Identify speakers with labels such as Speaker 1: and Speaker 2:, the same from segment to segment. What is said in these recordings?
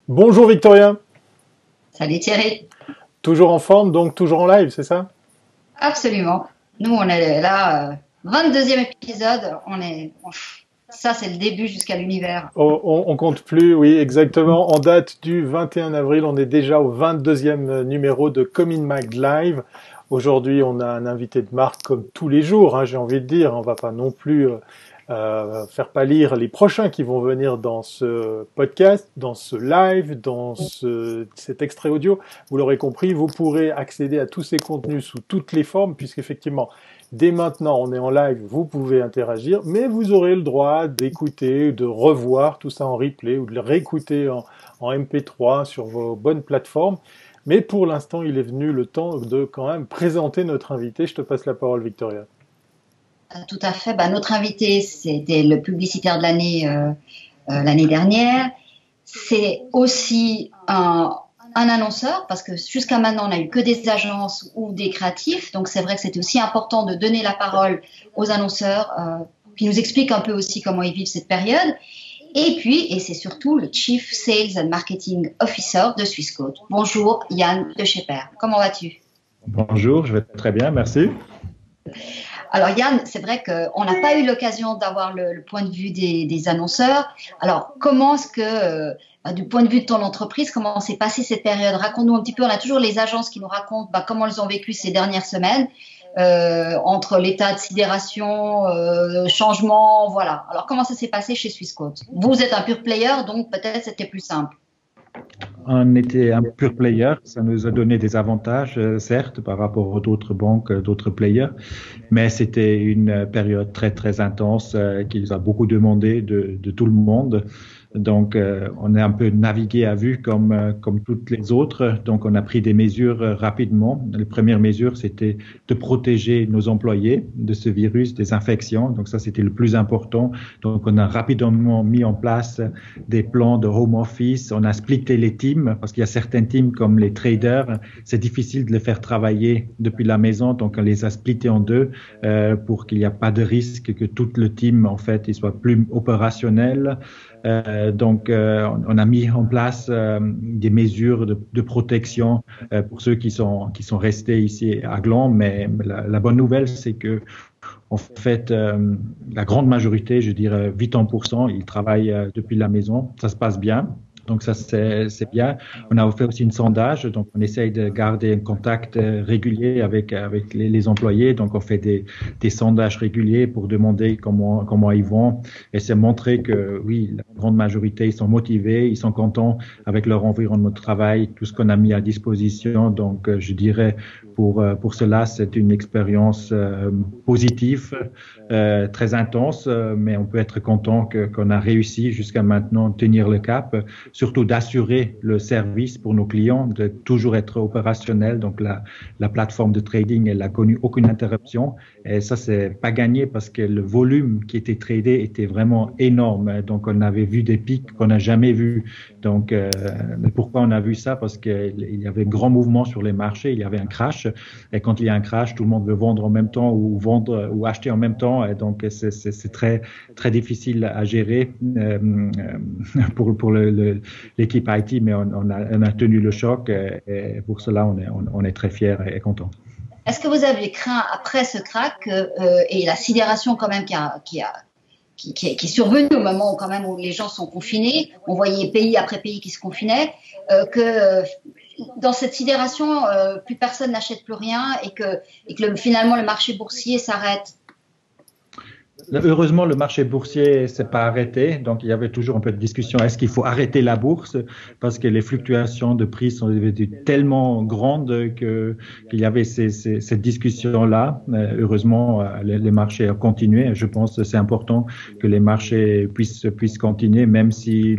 Speaker 1: Bonjour Victoria,
Speaker 2: Salut Thierry.
Speaker 1: toujours en forme, donc toujours en live, c'est ça?
Speaker 2: Absolument. Nous, on est là, 22e épisode. Ça, c'est le début jusqu'à l'univers.
Speaker 1: On compte plus, oui, exactement. En date du 21 avril, on est déjà au 22e numéro de Coming Mag Live. Aujourd'hui, on a un invité de marque comme tous les jours, hein, j'ai envie de dire. On va pas non plus faire pâlir les prochains qui vont venir dans ce podcast, dans ce live, cet extrait audio. Vous l'aurez compris, vous pourrez accéder à tous ces contenus sous toutes les formes, puisqu'effectivement, dès maintenant, on est en live, vous pouvez interagir, mais vous aurez le droit d'écouter, de revoir tout ça en replay ou de le réécouter en MP3 sur vos bonnes plateformes. Mais pour l'instant, il est venu le temps de quand même présenter notre invité. Je te passe la parole, Victoria.
Speaker 2: Tout à fait. Bah, notre invité, c'était le publicitaire de l'année dernière. C'est aussi un annonceur, parce que jusqu'à maintenant, on n'a eu que des agences ou des créatifs. Donc, c'est vrai que c'était aussi important de donner la parole aux annonceurs, qui nous expliquent un peu aussi comment ils vivent cette période. Et puis, et c'est surtout le Chief Sales and Marketing Officer de Swissquote. Bonjour Yann de chez Pair. Comment vas-tu?
Speaker 3: Bonjour, je vais très bien, merci.
Speaker 2: Alors Yann, c'est vrai qu'on n'a pas eu l'occasion d'avoir le point de vue des annonceurs. Alors comment est-ce que, du point de vue de ton entreprise, comment s'est passée cette période? Raconte-nous un petit peu. On a toujours les agences qui nous racontent comment elles ont vécu ces dernières semaines, entre l'état de sidération, changement, voilà. Alors comment ça s'est passé chez Swissquote? Vous êtes un pure player, donc peut-être c'était plus simple.
Speaker 3: On était un pure player, ça nous a donné des avantages, certes, par rapport aux d'autres banques, d'autres players, mais c'était une période très, très intense qui nous a beaucoup demandé de tout le monde. Donc, on est un peu navigué à vue comme toutes les autres. Donc, on a pris des mesures rapidement. Les premières mesures, c'était de protéger nos employés de ce virus, des infections. Donc, ça, c'était le plus important. Donc, on a rapidement mis en place des plans de home office. On a splitté les teams parce qu'il y a certains teams comme les traders, c'est difficile de les faire travailler depuis la maison. Donc, on les a splittés en deux pour qu'il n'y a pas de risque que tout le team, en fait, il soit plus opérationnel. Donc, on a mis en place des mesures de protection pour ceux qui sont restés ici à Gland. Mais la bonne nouvelle, c'est que en fait, la grande majorité, je dirais 80%, ils travaillent depuis la maison. Ça se passe bien. Donc ça, c'est bien. On a fait aussi une sondage, donc on essaye de garder un contact régulier avec les employés. Donc on fait des sondages réguliers pour demander comment ils vont. Et c'est montrer que oui, la grande majorité, ils sont motivés, ils sont contents avec leur environnement de travail, tout ce qu'on a mis à disposition. Donc je dirais pour cela, c'est une expérience positive, très intense, mais on peut être content qu'on a réussi jusqu'à maintenant tenir le cap, surtout d'assurer le service pour nos clients, de toujours être opérationnel. Donc la plateforme de trading, elle a connu aucune interruption. Et ça, c'est pas gagné parce que le volume qui était tradé était vraiment énorme. Donc on avait vu des pics qu'on n'a jamais vus. Donc mais pourquoi on a vu ça? Parce qu'il y avait un grand mouvement sur les marchés, il y avait un crash. Et quand il y a un crash, tout le monde veut vendre en même temps ou vendre ou acheter en même temps. Et donc c'est très très difficile à gérer pour l'équipe IT, mais on a tenu le choc et pour cela on est très fiers et contents.
Speaker 2: Est-ce que vous avez craint après ce crack et la sidération quand même qui est survenue au moment où, quand même, où les gens sont confinés, on voyait pays après pays qui se confinaient, que dans cette sidération, plus personne n'achète plus rien et que finalement le marché boursier s'arrête?
Speaker 3: Heureusement, le marché boursier s'est pas arrêté, donc il y avait toujours un peu de discussion. Est-ce qu'il faut arrêter la bourse parce que les fluctuations de prix sont devenues tellement grandes qu'il y avait cette discussion-là. Heureusement, les marchés ont continué. Je pense que c'est important que les marchés puissent continuer, même si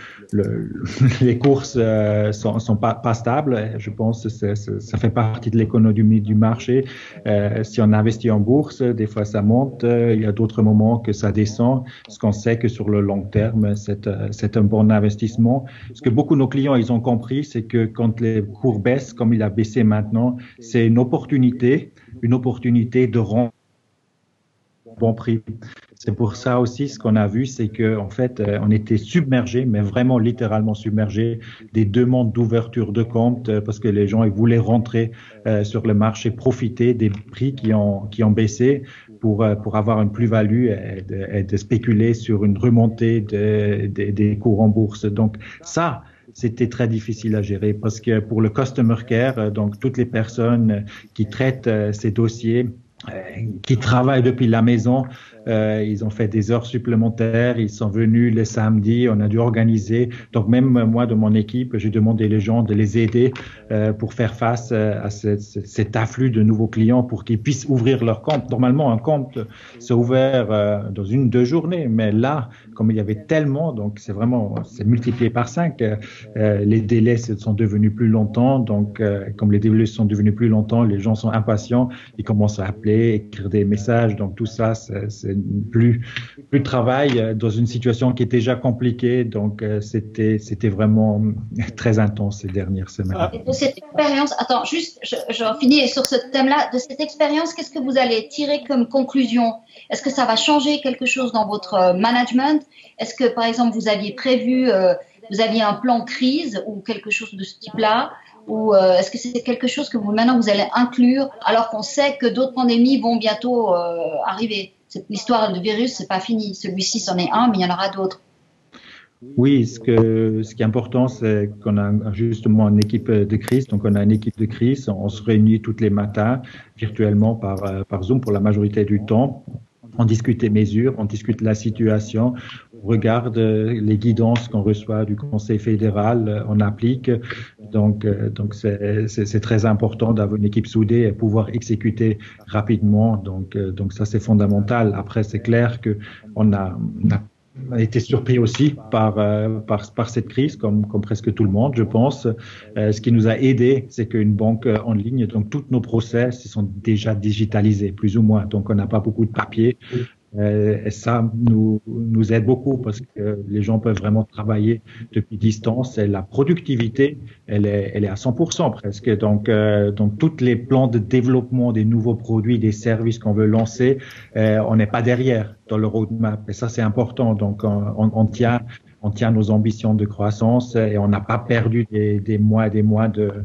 Speaker 3: les courses sont pas stables. Je pense que ça fait partie de l'économie du marché. Si on investit en bourse, des fois ça monte, il y a d'autres moments que ça descend. Ce qu'on sait que sur le long terme, c'est un bon investissement. Ce que beaucoup de nos clients, ils ont compris, c'est que quand les cours baissent, comme il a baissé maintenant, c'est une opportunité de rendre bon prix. C'est pour ça aussi, ce qu'on a vu, c'est que en fait, on était submergés, mais vraiment littéralement submergés des demandes d'ouverture de compte parce que les gens ils voulaient rentrer sur le marché, profiter des prix qui ont baissé pour avoir une plus-value et de spéculer sur une remontée des cours en bourse. Donc ça, c'était très difficile à gérer parce que pour le customer care, donc toutes les personnes qui traitent ces dossiers, qui travaillent depuis la maison, ils ont fait des heures supplémentaires, ils sont venus le samedi, on a dû organiser. Donc même moi de mon équipe, j'ai demandé les gens de les aider pour faire face à cet afflux de nouveaux clients pour qu'ils puissent ouvrir leur compte. Normalement, un compte s'est ouvert dans 1-2 journées, mais là, comme il y avait tellement, donc c'est multiplié par 5. Les délais sont devenus plus longtemps, donc comme les délais sont devenus plus longtemps, les gens sont impatients, ils commencent à appeler, écrire des messages, donc tout ça, c'est plus de travail dans une situation qui est déjà compliquée, donc c'était vraiment très intense ces dernières semaines.
Speaker 2: Et de cette expérience, attends, juste, je finis sur ce thème-là, de cette expérience, qu'est-ce que vous allez tirer comme conclusion? Est-ce que ça va changer quelque chose dans votre management? Est-ce que, par exemple, vous aviez prévu, vous aviez un plan crise ou quelque chose de ce type-là? Ou est-ce que c'est quelque chose que maintenant vous allez inclure alors qu'on sait que d'autres pandémies vont bientôt arriver? L'histoire du virus, c'est pas fini. Celui-ci, c'en est un, mais il y en aura d'autres.
Speaker 3: Oui, ce qui est important, c'est qu'on a justement une équipe de crise. Donc, on a une équipe de crise. On se réunit tous les matins virtuellement par Zoom pour la majorité du temps. On discute les mesures, on discute la situation, on regarde les guidances qu'on reçoit du Conseil fédéral, on applique. Donc c'est très important d'avoir une équipe soudée et pouvoir exécuter rapidement. Donc ça c'est fondamental. Après c'est clair que on a été surpris aussi par cette crise, comme presque tout le monde, je pense. Ce qui nous a aidé, c'est qu'une banque en ligne, donc tous nos process, ils sont déjà digitalisés, plus ou moins. Donc, on n'a pas beaucoup de papier. Et ça nous aide beaucoup parce que les gens peuvent vraiment travailler depuis distance et la productivité, elle est à 100% presque. Donc tous les plans de développement des nouveaux produits, des services qu'on veut lancer, on n'est pas derrière dans le roadmap. Et ça, c'est important. Donc, on tient nos ambitions de croissance et on n'a pas perdu des mois et des mois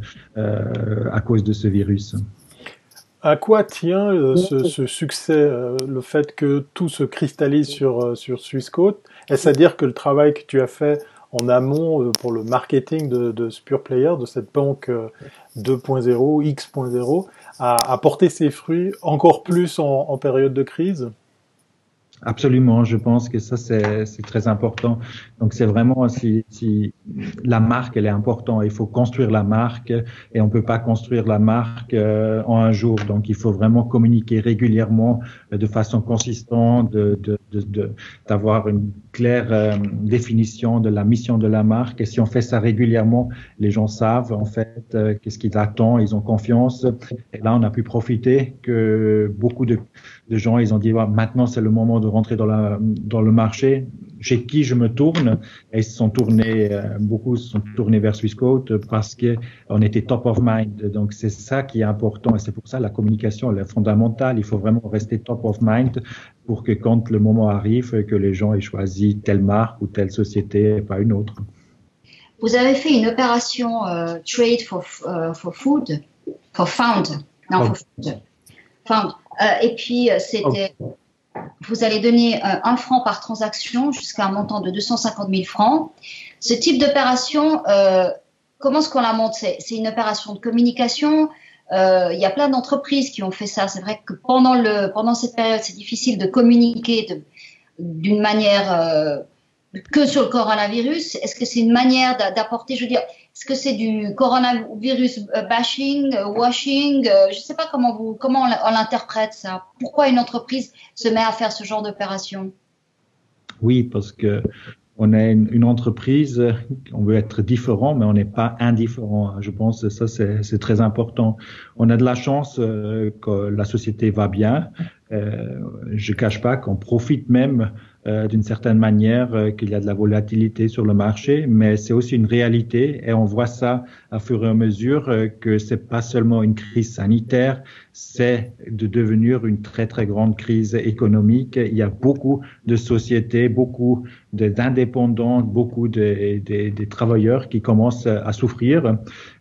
Speaker 3: à cause de ce virus.
Speaker 1: À quoi tient ce succès, le fait que tout se cristallise sur Swissquote? Est-ce à dire que le travail que tu as fait en amont pour le marketing de Pure Player, de cette banque 2.0, X.0, a porté ses fruits encore plus en période de crise?
Speaker 3: Absolument, je pense que ça c'est très important. Donc c'est vraiment si la marque elle est importante, il faut construire la marque et on peut pas construire la marque en un jour. Donc il faut vraiment communiquer régulièrement de façon consistante, d'avoir une claire définition de la mission de la marque. Et si on fait ça régulièrement, les gens savent en fait qu'est-ce qu'ils attendent, ils ont confiance. Et là on a pu profiter que beaucoup de gens ils ont dit maintenant c'est le moment de rentrer dans le marché, chez qui je me tourne, et beaucoup se sont tournés vers Swissquote parce que on était top of mind. Donc c'est ça qui est important et c'est pour ça la communication elle est fondamentale. Il faut vraiment rester top of mind pour que quand le moment arrive, que les gens aient choisi telle marque ou telle société et pas une autre.
Speaker 2: Vous avez fait une opération trade for food, for found, non for food, found. Et puis c'était vous allez donner 1 franc par transaction jusqu'à un montant de 250 000 francs. Ce type d'opération, comment est-ce qu'on la monte? C'est une opération de communication. Il y a plein d'entreprises qui ont fait ça. C'est vrai que pendant cette période, c'est difficile de communiquer d'une manière que sur le coronavirus. Est-ce que c'est une manière d'apporter, je veux dire, est-ce que c'est du coronavirus bashing, washing? Je ne sais pas comment on l'interprète ça. Pourquoi une entreprise se met à faire ce genre d'opération?
Speaker 3: Oui, parce que on est une entreprise, on veut être différent, mais on n'est pas indifférent. Je pense que ça, c'est très important. On a de la chance que la société va bien. Je cache pas qu'on profite même d'une certaine manière qu'il y a de la volatilité sur le marché, mais c'est aussi une réalité et on voit ça à fur et à mesure que c'est pas seulement une crise sanitaire, c'est de devenir une très, très grande crise économique. Il y a beaucoup de sociétés, beaucoup d'indépendants, beaucoup des travailleurs qui commencent à souffrir.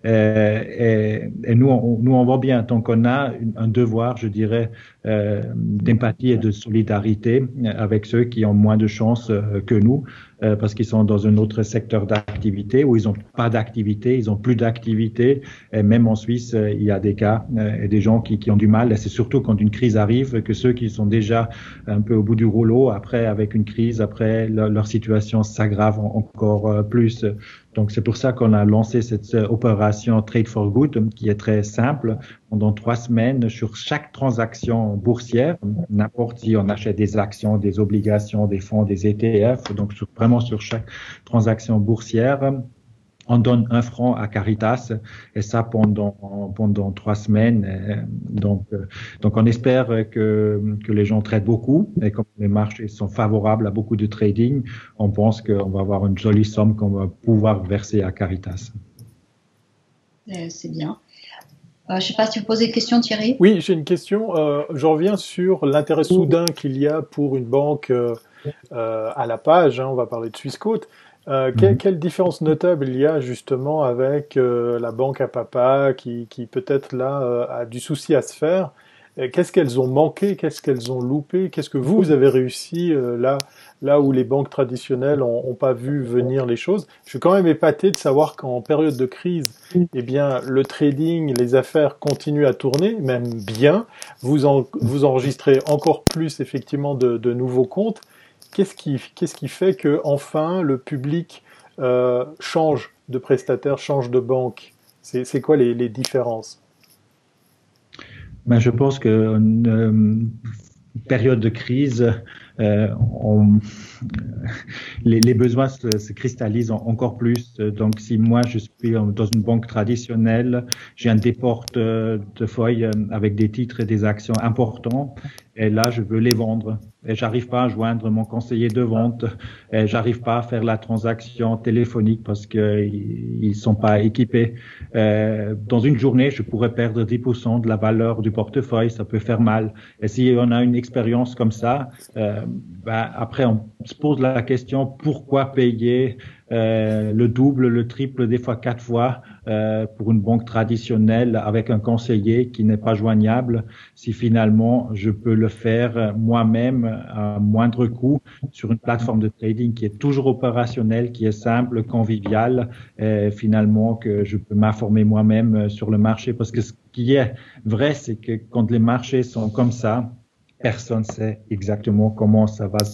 Speaker 3: Et nous, on voit bien, donc on a un devoir, je dirais, d'empathie et de solidarité avec ceux qui ont moins de chance que nous, parce qu'ils sont dans un autre secteur d'activité où ils n'ont pas d'activité, ils n'ont plus d'activité. Et même en Suisse, il y a des cas et des gens qui ont du mal. Et c'est surtout quand une crise arrive que ceux qui sont déjà un peu au bout du rouleau, après, avec une crise, après, leur situation s'aggrave encore plus. Donc, c'est pour ça qu'on a lancé cette opération Trade for Good, qui est très simple. Pendant 3 semaines, sur chaque transaction boursière, n'importe si on achète des actions, des obligations, des fonds, des ETF, donc vraiment sur chaque transaction boursière, on donne 1 franc à Caritas, et ça pendant 3 semaines. Donc on espère que les gens traitent beaucoup, et comme les marchés sont favorables à beaucoup de trading, on pense qu'on va avoir une jolie somme qu'on va pouvoir verser à Caritas.
Speaker 2: C'est bien. Je ne sais pas si vous posez une question, Thierry.
Speaker 1: Oui, j'ai une question. Je reviens sur l'intérêt soudain qu'il y a pour une banque à la page. On va parler de Swissquote. Quelle différence notable il y a justement avec la banque à papa qui peut-être là a du souci à se faire? Qu'est-ce qu'elles ont manqué? Qu'est-ce qu'elles ont loupé? Qu'est-ce que vous avez réussi là où les banques traditionnelles ont pas vu venir les choses? Je suis quand même épaté de savoir qu'en période de crise, eh bien le trading, les affaires continuent à tourner, même bien. Vous enregistrez encore plus effectivement de nouveaux comptes. Qu'est-ce qui fait que enfin le public change de prestataire, change de banque? C'est quoi les différences?
Speaker 3: Ben, je pense qu'une période de crise, les besoins se cristallisent encore plus. Donc, si moi je suis dans une banque traditionnelle, j'ai un portefeuille avec des titres et des actions importants, et là je veux les vendre. Et j'arrive pas à joindre mon conseiller de vente, et j'arrive pas à faire la transaction téléphonique parce que ils sont pas équipés. Dans une journée, je pourrais perdre 10% de la valeur du portefeuille, ça peut faire mal. Et si on a une expérience comme ça, après on se pose la question pourquoi payer le double, le triple, des fois 4 fois pour une banque traditionnelle avec un conseiller qui n'est pas joignable, si finalement je peux le faire moi-même à moindre coût sur une plateforme de trading qui est toujours opérationnelle, qui est simple, conviviale, et finalement que je peux m'informer moi-même sur le marché. Parce que ce qui est vrai, c'est que quand les marchés sont comme ça, personne ne sait exactement comment ça va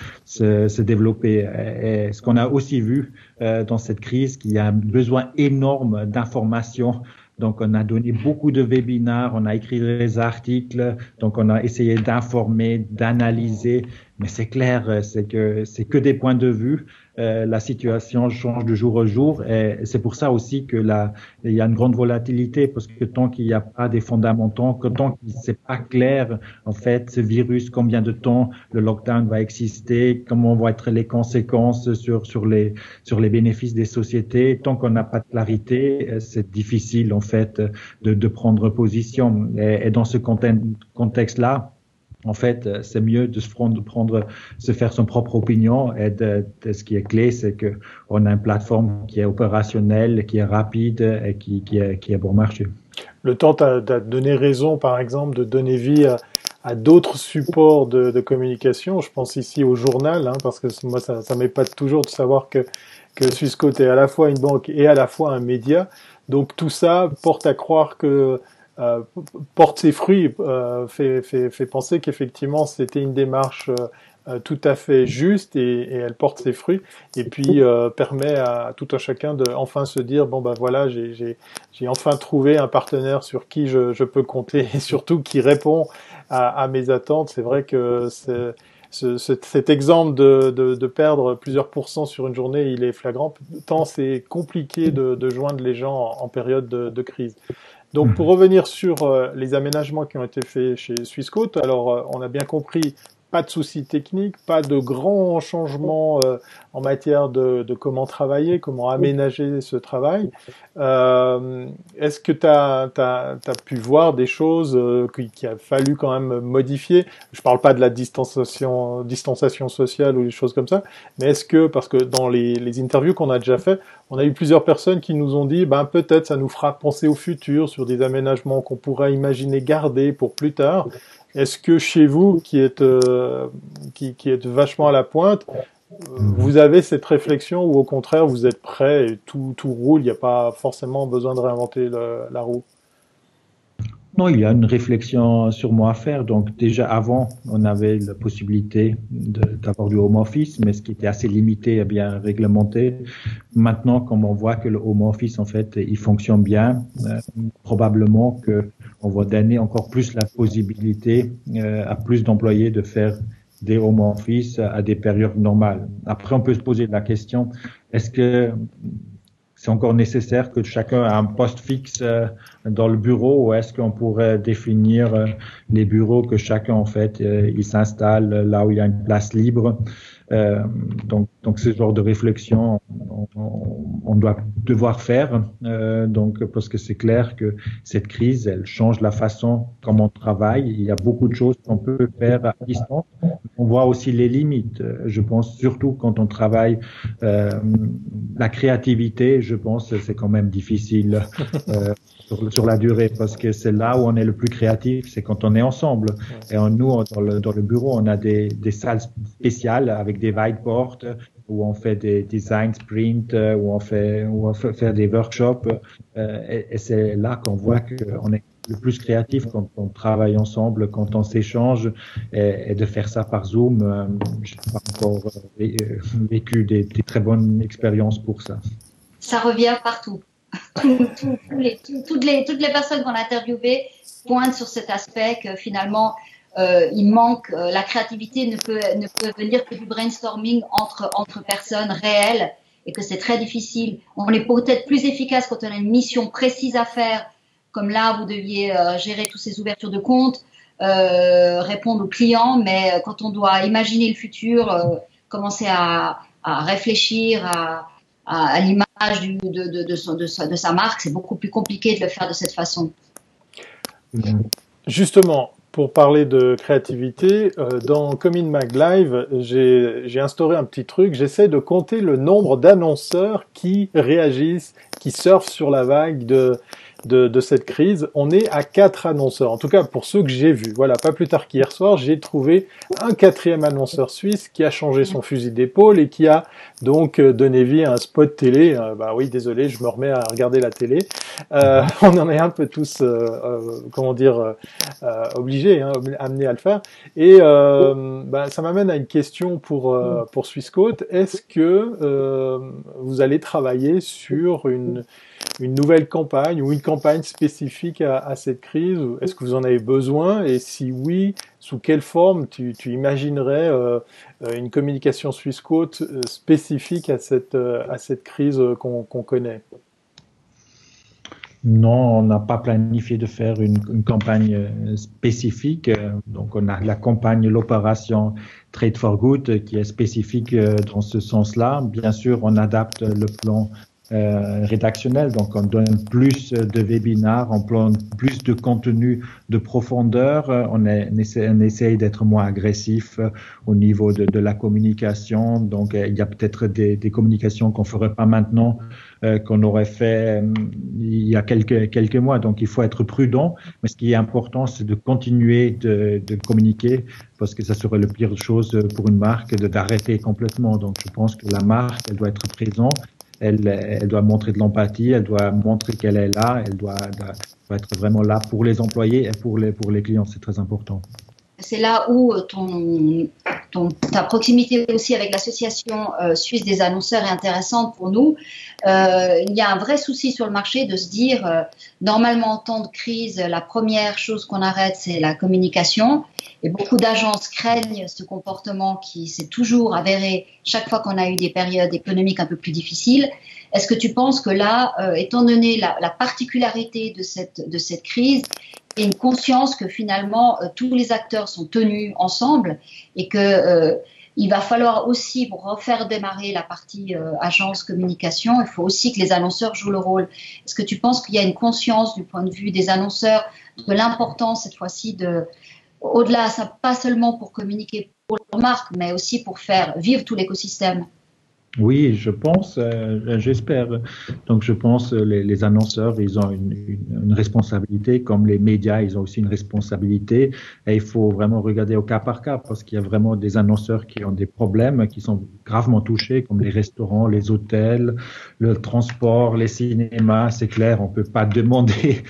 Speaker 3: se développer. Et ce qu'on a aussi vu dans cette crise, qu'il y a un besoin énorme d'informations. Donc, on a donné beaucoup de webinaires, on a écrit des articles, donc on a essayé d'informer, d'analyser. Mais c'est clair, c'est que des points de vue. La situation change de jour au jour, et c'est pour ça aussi que il y a une grande volatilité, parce que tant qu'il n'y a pas des fondamentaux, que tant qu'il c'est pas clair, en fait, ce virus, combien de temps le lockdown va exister, comment vont être les conséquences sur les bénéfices des sociétés, tant qu'on n'a pas de clarité, c'est difficile en fait de prendre position. Et dans ce contexte-là, en fait, c'est mieux de se faire son propre opinion, et ce qui est clé, c'est que on a une plateforme qui est opérationnelle, qui est rapide et qui est bon marché.
Speaker 1: Le temps t'a donné raison, par exemple, de donner vie à d'autres supports de communication. Je pense ici au journal, parce que moi, ça m'épate toujours de savoir que Swissquote est à la fois une banque et à la fois un média. Donc tout ça porte à croire que porte ses fruits, fait penser qu'effectivement c'était une démarche tout à fait juste, et elle porte ses fruits, et puis permet à tout un chacun de enfin se dire bon ben voilà, j'ai enfin trouvé un partenaire sur qui je peux compter, et surtout qui répond à mes attentes. C'est vrai que cet exemple de perdre plusieurs pourcents sur une journée, il est flagrant, tant c'est compliqué de joindre les gens en période de crise. Donc, pour revenir sur les aménagements qui ont été faits chez Swissquote, alors on a bien compris pas de soucis techniques, pas de grands changements en matière de comment travailler, comment aménager ce travail. Est-ce que t'as pu voir des choses qui a fallu quand même modifier? Je parle pas de la distanciation sociale ou des choses comme ça, mais est-ce que, parce que dans les interviews qu'on a déjà fait, on a eu plusieurs personnes qui nous ont dit, ben peut-être ça nous fera penser au futur sur des aménagements qu'on pourrait imaginer garder pour plus tard. Est-ce que chez vous, qui êtes vachement à la pointe, vous avez cette réflexion ou au contraire vous êtes prêt et tout roule, il n'y a pas forcément besoin de réinventer la roue?
Speaker 3: Non, il y a une réflexion sur moi à faire. Donc déjà avant, on avait la possibilité d'avoir du home office, mais ce qui était assez limité et bien réglementé. Maintenant, comme on voit que le home office, en fait, il fonctionne bien, probablement que on va donner encore plus la possibilité à plus d'employés de faire des home office à des périodes normales. Après, on peut se poser la question, est-ce que c'est encore nécessaire que chacun ait un poste fixe dans le bureau ou est-ce qu'on pourrait définir les bureaux que chacun, en fait, il s'installe là où il y a une place libre. Donc ce genre de réflexion, on doit devoir faire. Donc parce que c'est clair que cette crise, elle change la façon comment on travaille. Il y a beaucoup de choses qu'on peut faire à distance. On voit aussi les limites. Je pense surtout quand on travaille la créativité. Je pense que c'est quand même difficile sur la durée parce que c'est là où on est le plus créatif, c'est quand on est ensemble. Et nous, dans le bureau, on a des salles spéciales avec des whiteboards où on fait des design sprints, où on fait faire des workshops. Et c'est là qu'on voit qu'on est le plus créatif quand on travaille ensemble, quand on s'échange. Et de faire ça par Zoom, je n'ai pas encore vécu des très bonnes expériences pour ça.
Speaker 2: Ça revient partout. Toutes les personnes qu'on a interviewées pointent sur cet aspect que finalement il manque, la créativité ne peut venir que du brainstorming entre personnes réelles et que c'est très difficile. On est peut-être plus efficace quand on a une mission précise à faire, comme là vous deviez gérer toutes ces ouvertures de compte, répondre aux clients, mais quand on doit imaginer le futur, commencer à réfléchir à l'image de sa marque, c'est beaucoup plus compliqué de le faire de cette façon.
Speaker 1: Justement, pour parler de créativité, dans Comin Mag Live, j'ai instauré un petit truc. J'essaie de compter le nombre d'annonceurs qui réagissent, qui surfent sur la vague de cette crise. On est à 4 annonceurs, en tout cas pour ceux que j'ai vus. Voilà, pas plus tard qu'hier soir, j'ai trouvé un 4e annonceur suisse qui a changé son fusil d'épaule et qui a donc donné vie à un spot télé. Bah oui, désolé, je me remets à regarder la télé. On en est un peu tous, obligés, amenés à le faire. Et ça m'amène à une question pour Swissquote. Est-ce que vous allez travailler sur une nouvelle campagne ou une campagne spécifique à cette crise? Est-ce que vous en avez besoin? Et si oui, sous quelle forme tu imaginerais une communication Swissquote spécifique à cette crise qu'on connaît?
Speaker 3: Non, on n'a pas planifié de faire une campagne spécifique. Donc, on a la campagne, l'opération Trade for Good qui est spécifique dans ce sens-là. Bien sûr, on adapte le plan rédactionnel, donc on donne plus de webinars, on donne plus de contenu de profondeur, on essaye d'être moins agressif au niveau de la communication, donc il y a peut-être des communications qu'on ferait pas maintenant, qu'on aurait fait il y a quelques mois, donc il faut être prudent, mais ce qui est important, c'est de continuer de communiquer, parce que ça serait la pire chose pour une marque d'arrêter complètement, donc je pense que la marque, elle doit être présente. Elle doit montrer de l'empathie, elle doit montrer qu'elle est là, elle doit être vraiment là pour les employés et pour les clients. C'est très important.
Speaker 2: C'est là où ta proximité aussi avec l'association suisse des annonceurs est intéressante pour nous. Il y a un vrai souci sur le marché de se dire, normalement en temps de crise, la première chose qu'on arrête, c'est la communication. Et beaucoup d'agences craignent ce comportement qui s'est toujours avéré chaque fois qu'on a eu des périodes économiques un peu plus difficiles. Est-ce que tu penses que là, étant donné la particularité de cette crise, et une conscience que finalement tous les acteurs sont tenus ensemble et que il va falloir aussi, pour refaire démarrer la partie agence communication, il faut aussi que les annonceurs jouent le rôle. Est-ce que tu penses qu'il y a une conscience du point de vue des annonceurs de l'importance cette fois-ci au-delà, ça pas seulement pour communiquer pour leur marque, mais aussi pour faire vivre tout l'écosystème?
Speaker 3: Oui, je pense, j'espère. Donc, je pense les annonceurs, ils ont une responsabilité, comme les médias, ils ont aussi une responsabilité. Et il faut vraiment regarder au cas par cas, parce qu'il y a vraiment des annonceurs qui ont des problèmes, qui sont gravement touchés, comme les restaurants, les hôtels, le transport, les cinémas. C'est clair, on peut pas demander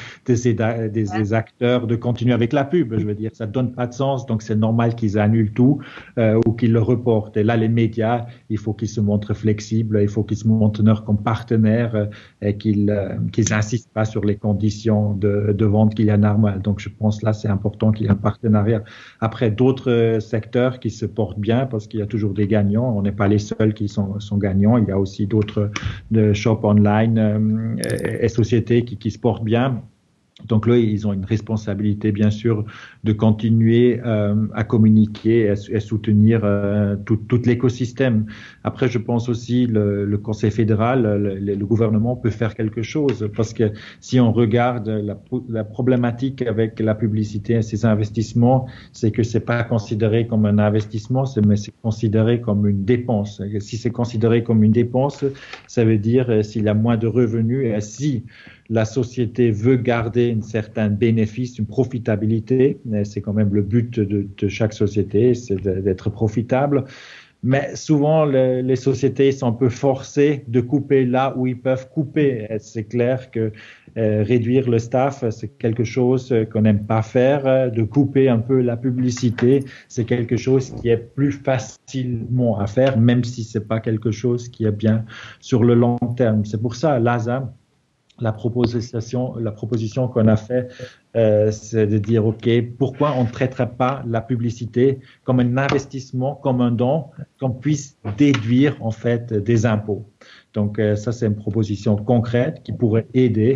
Speaker 3: des acteurs de continuer avec la pub. Je veux dire, ça donne pas de sens. Donc, c'est normal qu'ils annulent tout ou qu'ils le reportent. Et là, les médias, il faut qu'ils se montrent flexibles, il faut qu'ils se montrent comme partenaires et qu'ils insistent pas sur les conditions de vente qu'il y a normales. Donc, je pense là, c'est important qu'il y ait un partenariat. Après, d'autres secteurs qui se portent bien parce qu'il y a toujours des gagnants. On n'est pas les seuls qui sont gagnants. Il y a aussi d'autres shops online et sociétés qui se portent bien. Donc là, ils ont une responsabilité, bien sûr, de continuer à communiquer et soutenir tout l'écosystème. Après, je pense aussi le Conseil fédéral, le gouvernement peut faire quelque chose, parce que si on regarde la problématique avec la publicité et ses investissements, c'est que c'est pas considéré comme un investissement, mais c'est considéré comme une dépense. Et si c'est considéré comme une dépense, ça veut dire s'il y a moins de revenus et si la société veut garder un certain bénéfice, une profitabilité. C'est quand même le but de chaque société, c'est d'être profitable. Mais souvent, les sociétés sont un peu forcées de couper là où ils peuvent couper. Et c'est clair que réduire le staff, c'est quelque chose qu'on n'aime pas faire. De couper un peu la publicité, c'est quelque chose qui est plus facilement à faire, même si c'est pas quelque chose qui est bien sur le long terme. C'est pour ça, l'ASA, la proposition qu'on a fait, c'est de dire, OK, pourquoi on ne traiterait pas la publicité comme un investissement, comme un don, qu'on puisse déduire, en fait, des impôts. Donc, ça, c'est une proposition concrète qui pourrait aider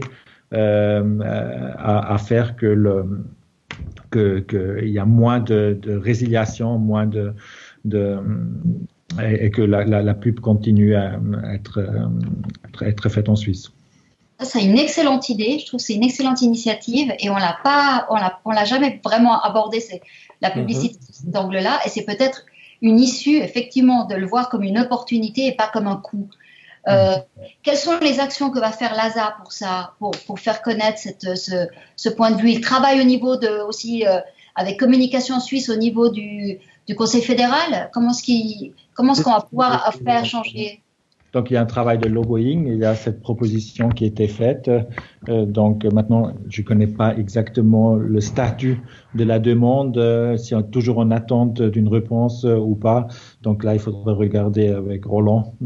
Speaker 3: à faire qu'il y a moins de résiliation, moins et que la pub continue à être faite en Suisse.
Speaker 2: C'est une excellente idée. Je trouve que c'est une excellente initiative et on l'a jamais vraiment abordé la publicité sous cet angle-là. Et c'est peut-être une issue, effectivement, de le voir comme une opportunité et pas comme un coût. Quelles sont les actions que va faire l'ASA pour ça, pour faire connaître ce point de vue? Il travaille au niveau aussi avec Communication Suisse au niveau du Conseil fédéral. Comment est-ce qu'on va pouvoir faire changer?
Speaker 3: Donc, il y a un travail de lobbying, il y a cette proposition qui a été faite. Donc, maintenant, je ne connais pas exactement le statut de la demande, si on est toujours en attente d'une réponse ou pas. Donc là, il faudrait regarder avec Roland.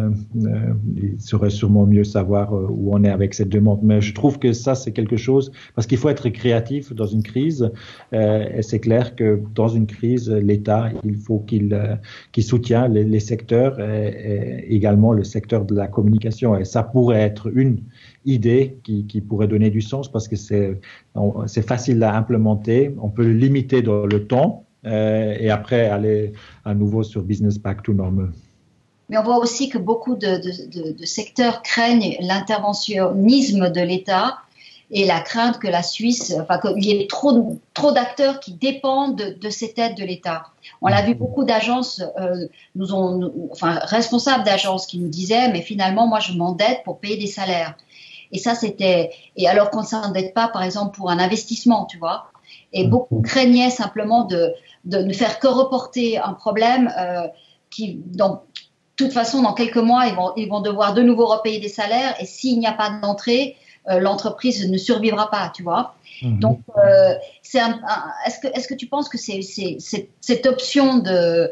Speaker 3: Il saurait sûrement mieux savoir où on est avec cette demande. Mais je trouve que ça, c'est quelque chose, parce qu'il faut être créatif dans une crise. Et c'est clair que dans une crise, l'État, il faut qu'il soutienne les secteurs et également le secteur de la communication. Et ça pourrait être une idée qui pourrait donner du sens parce que c'est facile à implémenter. On peut le limiter dans le temps et après aller à nouveau sur business back to normal.
Speaker 2: Mais on voit aussi que beaucoup de secteurs craignent l'interventionnisme de l'État et la crainte que la Suisse, qu'il y ait trop d'acteurs qui dépendent de cette aide de l'État. On l'a vu, beaucoup d'agences responsables d'agences qui nous disaient, mais finalement, moi, je m'endette pour payer des salaires. Et ça, et alors qu'on ne s'endette pas, par exemple, pour un investissement, tu vois. Et beaucoup craignaient simplement de ne faire que reporter un problème qui, de toute façon, dans quelques mois, ils vont devoir de nouveau repayer des salaires. Et s'il n'y a pas d'entrée, l'entreprise ne survivra pas, tu vois. Donc, est-ce que tu penses que cette option de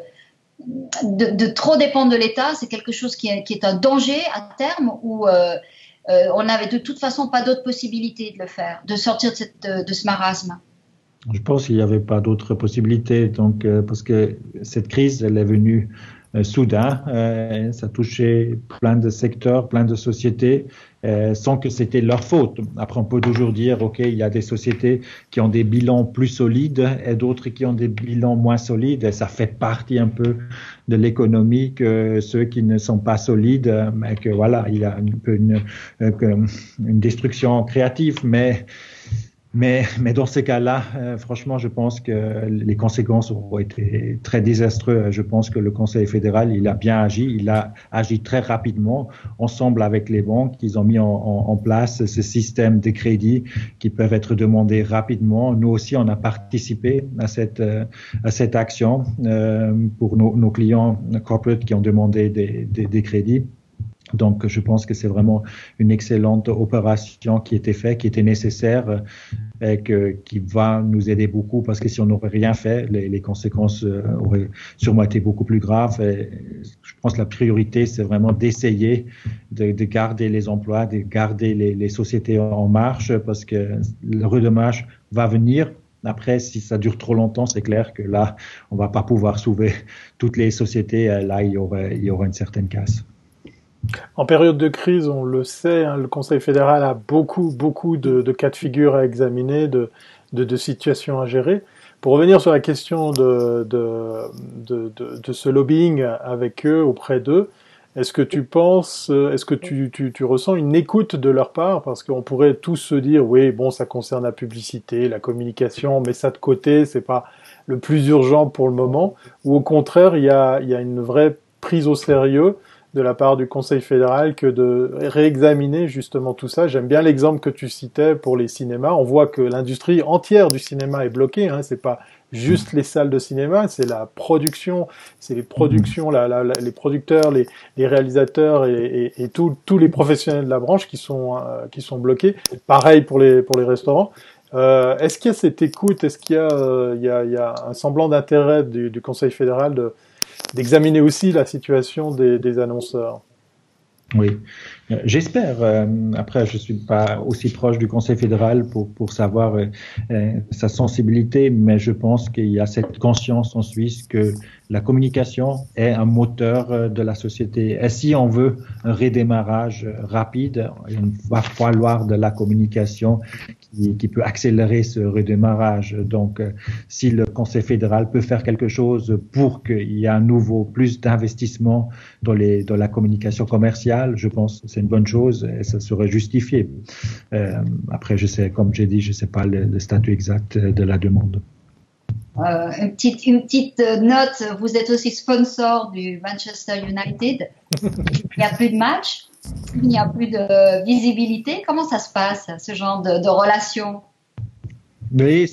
Speaker 2: trop dépendre de l'État, c'est quelque chose qui est un danger à terme ou on n'avait de toute façon pas d'autre possibilité de le faire, de sortir de ce marasme?
Speaker 3: Je pense qu'il n'y avait pas d'autre possibilité, donc parce que cette crise, elle est venue soudain. Ça touchait plein de secteurs, plein de sociétés, sans que c'était leur faute. Après, on peut toujours dire, OK, il y a des sociétés qui ont des bilans plus solides et d'autres qui ont des bilans moins solides. Et ça fait partie un peu de l'économie que ceux qui ne sont pas solides, mais que voilà, il y a un peu une destruction créative, mais dans ces cas-là, franchement, je pense que les conséquences ont été très désastreuses. Je pense que le Conseil fédéral, il a bien agi. Il a agi très rapidement, ensemble avec les banques. Ils ont mis en place ce système de crédit qui peuvent être demandés rapidement. Nous aussi, on a participé à cette action pour nos clients corporate qui ont demandé des crédits. Donc, je pense que c'est vraiment une excellente opération qui était faite, qui était nécessaire et qui va nous aider beaucoup parce que si on n'aurait rien fait, les conséquences auraient sûrement été beaucoup plus graves. Et je pense que la priorité, c'est vraiment d'essayer de garder les emplois, de garder les sociétés en marche parce que le redémarrage va venir. Après, si ça dure trop longtemps, c'est clair que là, on va pas pouvoir sauver toutes les sociétés. Là, il y aura une certaine casse.
Speaker 1: En période de crise, on le sait, le Conseil fédéral a beaucoup de cas de figure à examiner, de situations à gérer. Pour revenir sur la question de ce lobbying avec eux, auprès d'eux, est-ce que tu ressens une écoute de leur part? Parce qu'on pourrait tous se dire, oui, bon, ça concerne la publicité, la communication, mais ça de côté, c'est pas le plus urgent pour le moment. Ou au contraire, il y a une vraie prise au sérieux de la part du Conseil fédéral que de réexaminer justement tout ça. J'aime bien l'exemple que tu citais pour les cinémas. On voit que l'industrie entière du cinéma est bloquée. C'est pas juste les salles de cinéma, c'est la production, c'est les productions, les producteurs, les réalisateurs et tous les professionnels de la branche qui sont bloqués. Pareil pour les restaurants. Est-ce qu'il y a cette écoute? Est-ce qu'il y a un semblant d'intérêt du Conseil fédéral d'examiner aussi la situation des annonceurs?
Speaker 3: Oui, j'espère. Après, je suis pas aussi proche du Conseil fédéral pour savoir sa sensibilité, mais je pense qu'il y a cette conscience en Suisse que la communication est un moteur de la société. Et si on veut un redémarrage rapide, il va falloir de la communication qui peut accélérer ce redémarrage. Donc, si le Conseil fédéral peut faire quelque chose pour qu'il y ait à nouveau plus d'investissement dans la communication commerciale, je pense que c'est une bonne chose et ça serait justifié. Après, comme j'ai dit, je sais pas le statut exact de la demande.
Speaker 2: Une petite note, vous êtes aussi sponsor du Manchester United. Il n'y a plus de match, il n'y a plus de visibilité. Comment ça se passe, ce genre de relation?
Speaker 3: Oui,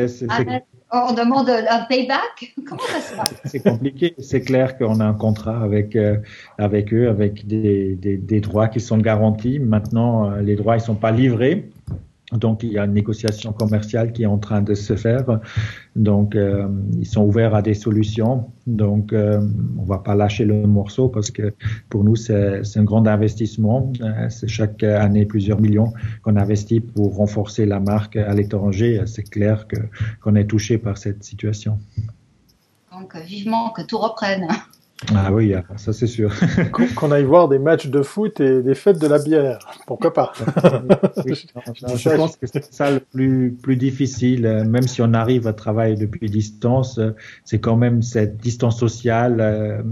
Speaker 2: on demande un payback. Comment ça se passe?
Speaker 3: C'est compliqué. C'est clair qu'on a un contrat avec eux, avec des droits qui sont garantis. Maintenant, les droits ils sont pas livrés. Donc, il y a une négociation commerciale qui est en train de se faire. Donc, ils sont ouverts à des solutions. Donc, on va pas lâcher le morceau parce que pour nous, c'est un grand investissement. C'est chaque année plusieurs millions qu'on investit pour renforcer la marque à l'étranger. C'est clair qu'on est touché par cette situation.
Speaker 2: Donc, vivement que tout reprenne.
Speaker 3: Ah oui, ça c'est sûr.
Speaker 1: Qu'on aille voir des matchs de foot et des fêtes de la bière, pourquoi pas?
Speaker 3: Oui, je pense que c'est ça le plus difficile, même si on arrive à travailler depuis distance, c'est quand même cette distance sociale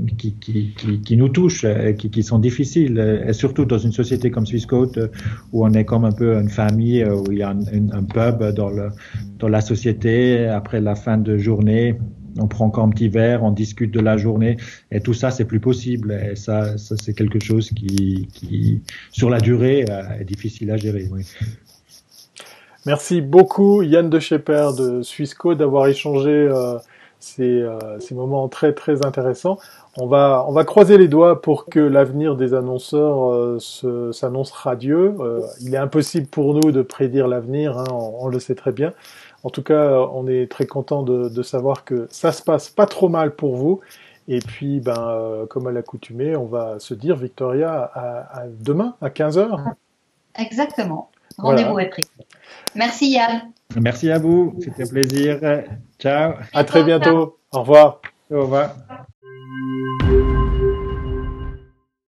Speaker 3: qui nous touche, qui sont difficiles, et surtout dans une société comme Swissquote où on est comme un peu une famille, où il y a un pub dans la société après la fin de journée. On prend encore un petit verre, on discute de la journée et tout ça, c'est plus possible. Et ça c'est quelque chose qui sur la durée, est difficile à gérer. Oui.
Speaker 1: Merci beaucoup Yann De Schepper de Swissquote d'avoir échangé ces moments très très intéressants. On va croiser les doigts pour que l'avenir des annonceurs s'annonce radieux. Il est impossible pour nous de prédire l'avenir, on le sait très bien. En tout cas, on est très content de savoir que ça se passe pas trop mal pour vous. Et puis, comme à l'accoutumée, on va se dire, Victoria, à demain, à 15h.
Speaker 2: Exactement. Rendez-vous est pris. Merci Yann.
Speaker 3: Merci à vous. C'était un plaisir. Ciao.
Speaker 1: À très bientôt. Au revoir.
Speaker 3: Au revoir.